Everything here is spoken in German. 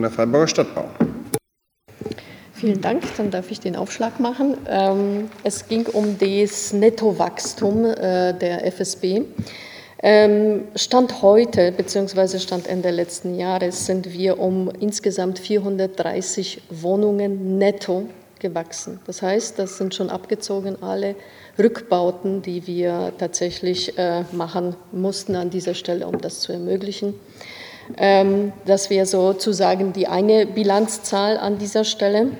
der Freiburger Stadtbau. Vielen Dank, dann darf ich den Aufschlag machen. Es ging um das Nettowachstum der FSB. Stand heute bzw. Stand Ende letzten Jahres sind wir um insgesamt 430 Wohnungen netto gewachsen. Das heißt, das sind schon abgezogen alle Rückbauten, die wir tatsächlich machen mussten an dieser Stelle, um das zu ermöglichen. Das wäre sozusagen die eine Bilanzzahl an dieser Stelle.